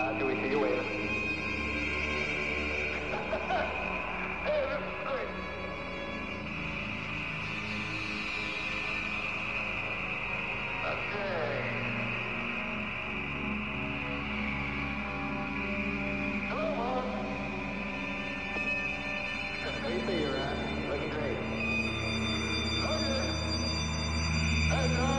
Do we see you waving? Hey, this is great. Okay. Hello, Mom. How you see you, Rat? Looking great. Okay. Hey, John.